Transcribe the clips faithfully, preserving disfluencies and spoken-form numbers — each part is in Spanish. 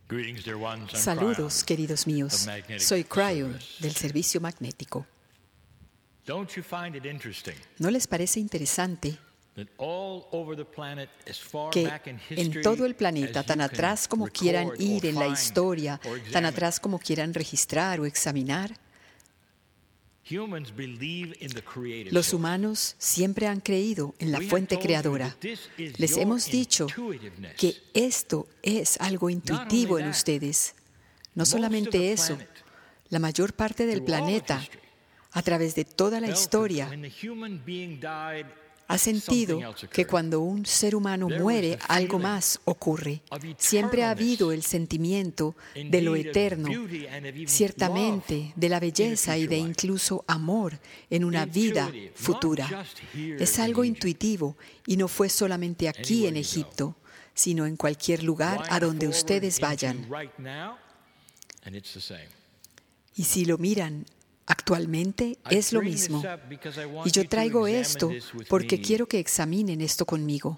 Saludos, queridos míos. Soy Cryon, del Servicio Magnético. ¿No les parece interesante que en todo el planeta, tan atrás como quieran ir en la historia, tan atrás como quieran registrar o examinar, los humanos siempre han creído en la fuente creadora? Les hemos dicho que esto es algo intuitivo en ustedes. No solamente eso, la mayor parte del planeta, a través de toda la historia, ha sentido que cuando un ser humano muere, algo más ocurre. Siempre ha habido el sentimiento de lo eterno, ciertamente de la belleza y de incluso amor en una vida futura. Es algo intuitivo y no fue solamente aquí en Egipto, sino en cualquier lugar a donde ustedes vayan. Y si lo miran actualmente, es lo mismo. Y yo traigo esto porque quiero que examinen esto conmigo,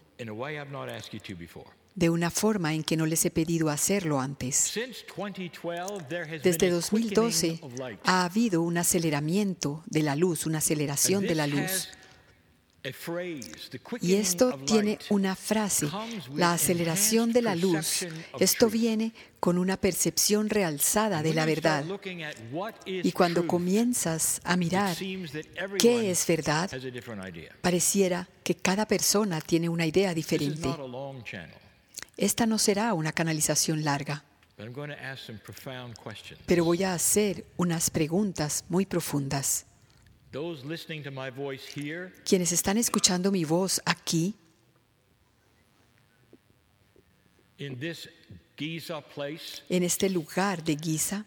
de una forma en que no les he pedido hacerlo antes. Desde dos mil doce ha habido un aceleramiento de la luz, una aceleración de la luz. Y esto tiene una frase, la aceleración de la luz. Esto viene con una percepción realzada de la verdad. Y cuando comienzas a mirar qué es verdad, pareciera que cada persona tiene una idea diferente. Esta no será una canalización larga, pero voy a hacer unas preguntas muy profundas. Quienes están escuchando mi voz aquí, en este lugar de Giza,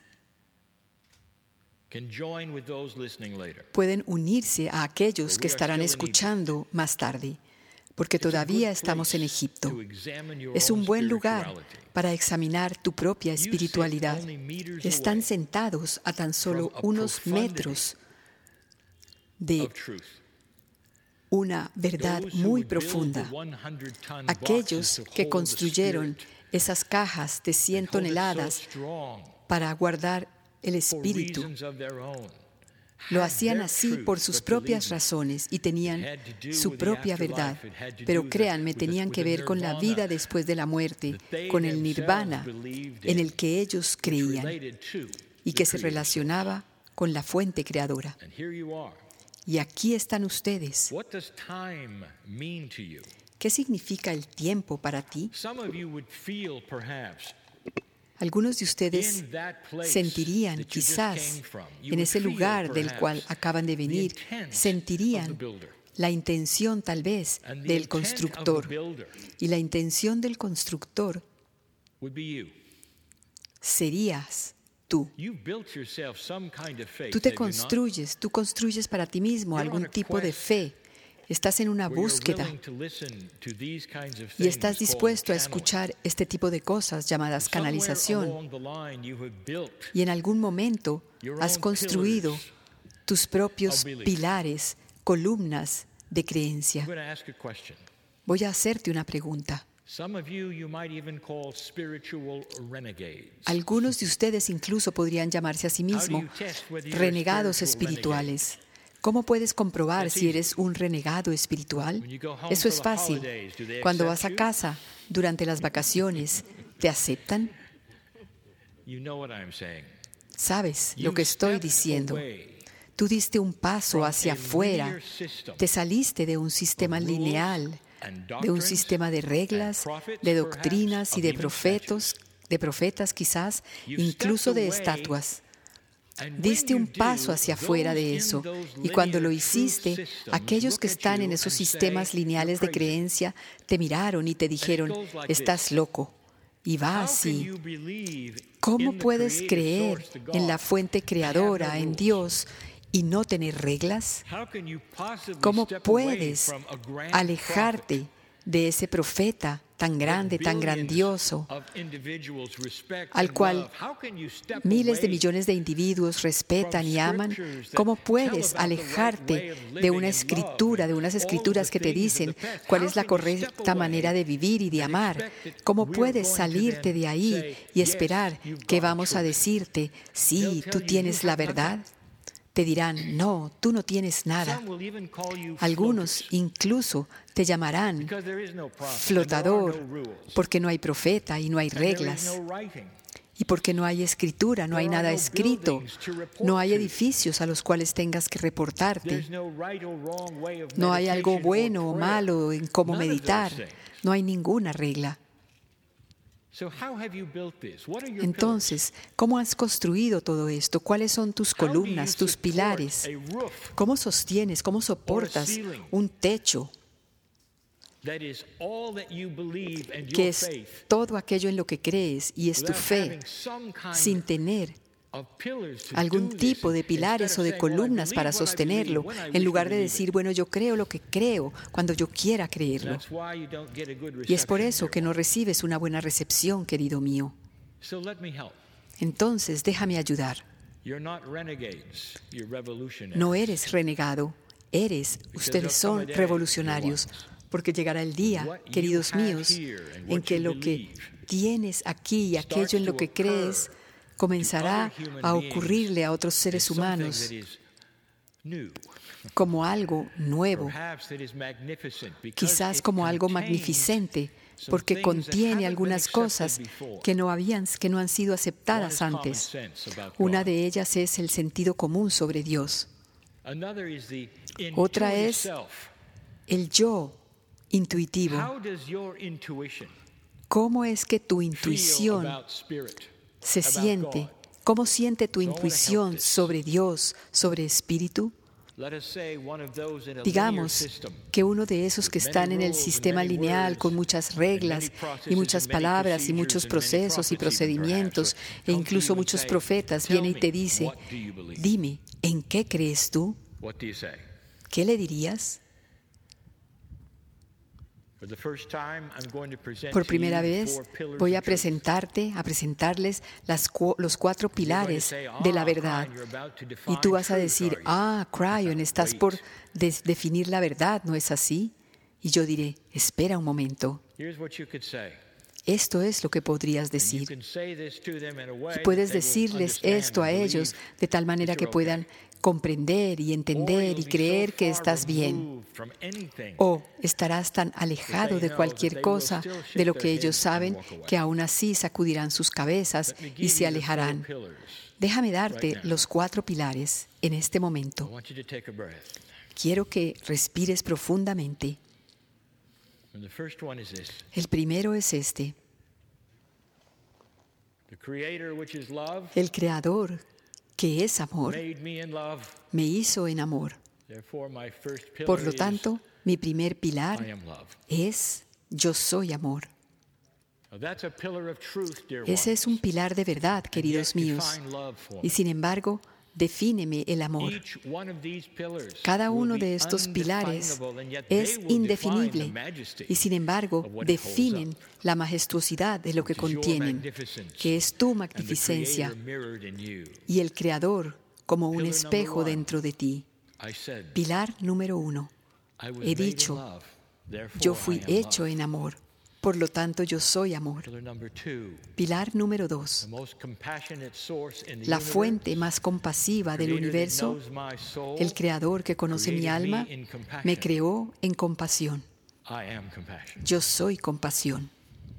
pueden unirse a aquellos que estarán escuchando más tarde, porque todavía estamos en Egipto. Es un buen lugar para examinar tu propia espiritualidad. Están sentados a tan solo unos metros de una verdad muy profunda. Aquellos que construyeron esas cajas de cien toneladas para guardar el espíritu, lo hacían así por sus propias razones y tenían su propia verdad. Pero créanme, tenían que ver con la vida después de la muerte, con el nirvana en el que ellos creían y que se relacionaba con la fuente creadora. Y aquí están ustedes. ¿Qué significa el tiempo para ti? Algunos de ustedes sentirían, quizás, en ese lugar del cual acaban de venir, sentirían la intención, tal vez, del constructor. Y la intención del constructor serías tú. Tú te construyes, tú construyes para ti mismo algún tipo de fe. Estás en una búsqueda y estás dispuesto a escuchar este tipo de cosas llamadas canalización. Y en algún momento has construido tus propios pilares, columnas de creencia. Voy a hacerte una pregunta. Algunos de ustedes incluso podrían llamarse a sí mismos renegados espirituales. ¿Cómo puedes comprobar si eres un renegado espiritual? Eso es fácil. Cuando vas a casa durante las vacaciones, ¿te aceptan? ¿Sabes lo que estoy diciendo? Tú diste un paso hacia afuera, te saliste de un sistema lineal, de un sistema de reglas, de doctrinas y de profetos, de profetas quizás, incluso de estatuas. Diste un paso hacia afuera de eso, y cuando lo hiciste, aquellos que están en esos sistemas lineales de creencia te miraron y te dijeron, estás loco. Y va así. ¿Cómo puedes creer en la fuente creadora, en Dios, y no tener reglas? ¿Cómo puedes alejarte de ese profeta tan grande, tan grandioso, al cual miles de millones de individuos respetan y aman, ¿cómo puedes alejarte de una escritura, de unas escrituras que te dicen cuál es la correcta manera de vivir y de amar? ¿Cómo puedes salirte de ahí y esperar que vamos a decirte, sí, tú tienes la verdad? Te dirán, no, tú no tienes nada. Algunos incluso te llamarán flotador, porque no hay profeta y no hay reglas, y porque no hay escritura, no hay nada escrito, no hay edificios a los cuales tengas que reportarte, no hay algo bueno o malo en cómo meditar, no hay ninguna regla. Entonces, ¿cómo has construido todo esto? ¿Cuáles son tus columnas, tus pilares? ¿Cómo sostienes, cómo soportas un techo que es todo aquello en lo que crees y es tu fe, sin tener algún tipo de pilares o de columnas para sostenerlo, en lugar de decir, bueno, yo creo lo que creo cuando yo quiera creerlo? Y es por eso que no recibes una buena recepción, querido mío. Entonces, déjame ayudar. No eres renegado, eres, ustedes son revolucionarios, porque llegará el día, queridos míos, en que lo que tienes aquí y aquello en lo que crees comenzará a ocurrirle a otros seres humanos como algo nuevo, quizás como algo magnificente, porque contiene algunas cosas que no habían, que no han sido aceptadas antes. Una de ellas es el sentido común sobre Dios. Otra es el yo intuitivo. ¿Cómo es que tu intuición se siente? ¿Cómo siente tu intuición sobre Dios, sobre espíritu? Digamos que uno de esos que están en el sistema lineal con muchas reglas y muchas palabras y muchos procesos y procedimientos e incluso muchos profetas viene y te dice, dime, ¿en qué crees tú? ¿Qué le dirías? Por primera vez voy a presentarte, a presentarles las, los cuatro pilares de la verdad. Y tú vas a decir, ah, Cryon, estás por des- definir la verdad, ¿no es así? Y yo diré, espera un momento. Esto es lo que podrías decir. Y puedes decirles esto a ellos de tal manera que puedan comprender y entender y creer que estás bien. O estarás tan alejado de cualquier cosa de lo que ellos saben que aún así sacudirán sus cabezas y se alejarán. Déjame darte los cuatro pilares en este momento. Quiero que respires profundamente. El primero es este. El Creador, que es amor, me hizo en amor. Por lo tanto, mi primer pilar es yo soy amor. Ese es un pilar de verdad, queridos míos. Y sin embargo, defíneme el amor. Cada uno de estos pilares es indefinible y sin embargo definen la majestuosidad de lo que contienen, que es tu magnificencia y el Creador como un espejo dentro de ti. Pilar número uno. He dicho, yo fui hecho en amor. Por lo tanto, yo soy amor. Pilar número dos. La fuente más compasiva del universo, el Creador que conoce mi alma, me creó en compasión. Yo soy compasión.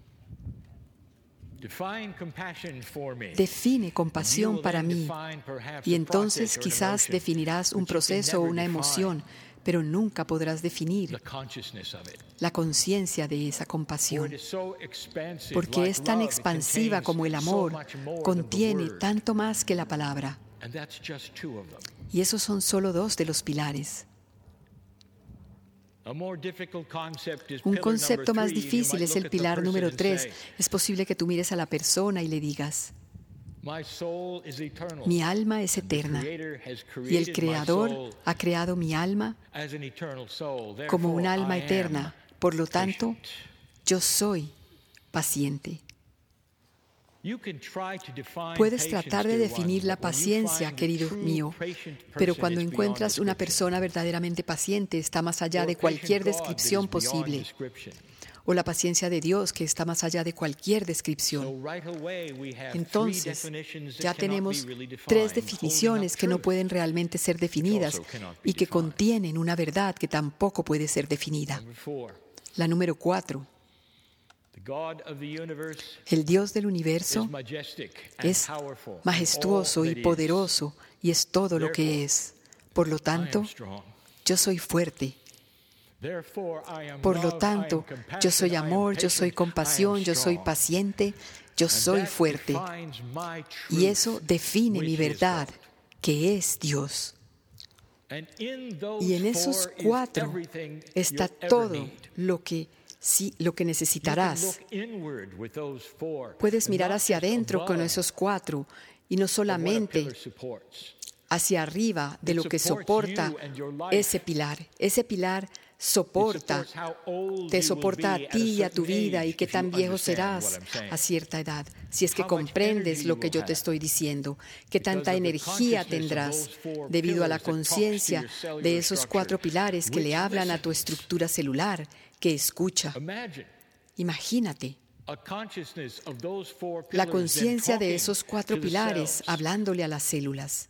Define compasión para mí y entonces quizás definirás un proceso o una emoción, pero nunca podrás definir la conciencia de esa compasión, porque es tan expansiva como el amor, contiene tanto más que la palabra. Y esos son solo dos de los pilares. Un concepto más difícil es el pilar número tres. Es posible que tú mires a la persona y le digas, mi alma es eterna y el Creador ha creado mi alma como un alma eterna. Por lo tanto, yo soy paciente. Puedes tratar de definir la paciencia, querido mío, pero cuando encuentras una persona verdaderamente paciente, está más allá de cualquier descripción posible. O la paciencia de Dios, que está más allá de cualquier descripción. Entonces, ya tenemos tres definiciones que no pueden realmente ser definidas y que contienen una verdad que tampoco puede ser definida. La número cuatro. El Dios del universo es majestuoso y poderoso y es todo lo que es. Por lo tanto, yo soy fuerte. Por lo tanto, yo soy amor, yo soy compasión, yo soy paciente, yo soy fuerte. Y eso define mi verdad, que es Dios. Y en esos cuatro está todo lo que Sí, lo que necesitarás. Puedes mirar hacia adentro con esos cuatro y no solamente hacia arriba de lo que soporta ese pilar. Ese pilar soporta, te soporta a ti y a tu vida y qué tan viejo serás a cierta edad. Si es que comprendes lo que yo te estoy diciendo, qué tanta energía tendrás debido a la conciencia de esos cuatro pilares que le hablan a tu estructura celular, que escucha. Imagínate la conciencia de esos cuatro pilares hablándole a las células.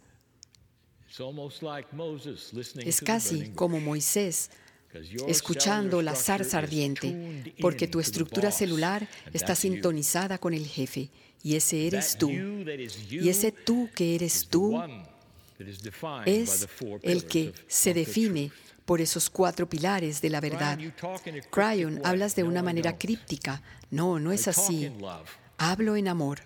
Es casi como Moisés escuchando la zarza ardiente, porque tu estructura celular está sintonizada con el jefe, y ese eres tú. Y ese tú que eres tú es el que se define por esos cuatro pilares de la verdad. Cryon, hablas de una manera críptica. No, no es así. Hablo en amor.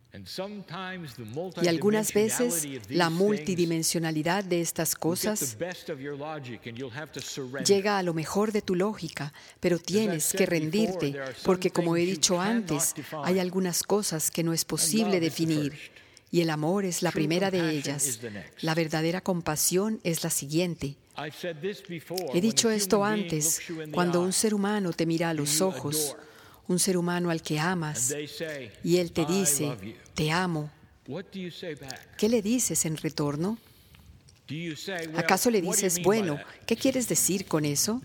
Y algunas veces la multidimensionalidad de estas cosas llega a lo mejor de tu lógica, pero tienes que rendirte, porque como he dicho antes, hay algunas cosas que no es posible definir. Y el amor es la primera de ellas. La verdadera compasión es la siguiente. He dicho esto antes, cuando un ser humano te mira a los ojos, un ser humano al que amas, y él te dice, te amo, ¿qué le dices en retorno? ¿Acaso le dices, bueno, ¿qué quieres decir con eso?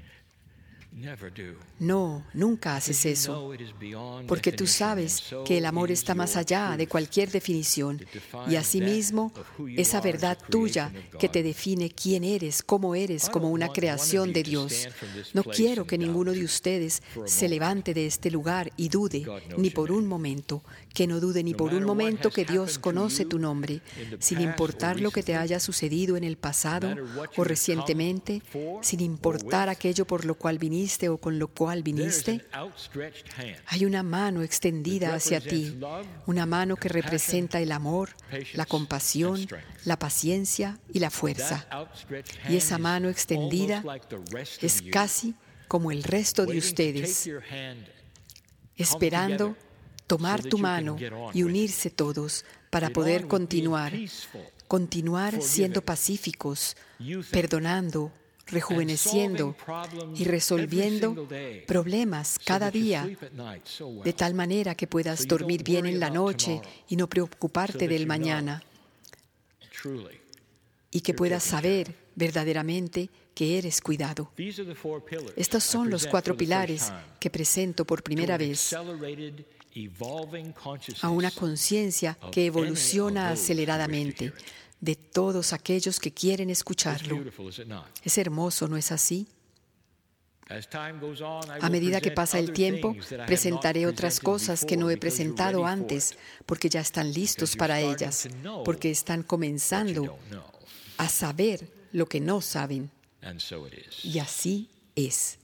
No, nunca haces eso, porque tú sabes que el amor está más allá de cualquier definición y asimismo esa verdad tuya que te define quién eres, cómo eres como una creación de Dios. No quiero que ninguno de ustedes se levante de este lugar y dude ni por un momento, que no dude ni por un momento que Dios conoce tu nombre, sin importar lo que te haya sucedido en el pasado o recientemente, sin importar aquello por lo cual viniste o con lo cual viniste. Hay una mano extendida hacia ti, una mano que representa el amor, la compasión, la paciencia y la fuerza. Y esa mano extendida es casi como el resto de ustedes, esperando tomar tu mano y unirse todos para poder continuar, continuar siendo pacíficos, perdonando, rejuveneciendo y resolviendo problemas cada día, de tal manera que puedas dormir bien en la noche y no preocuparte del mañana, y que puedas saber verdaderamente que eres cuidado. Estos son los cuatro pilares que presento por primera vez a una conciencia que evoluciona aceleradamente, de todos aquellos que quieren escucharlo. Es hermoso, ¿no es así? A medida que pasa el tiempo, presentaré otras cosas que no he presentado antes, porque ya están listos para ellas, porque están comenzando a saber lo que no saben. Y así es.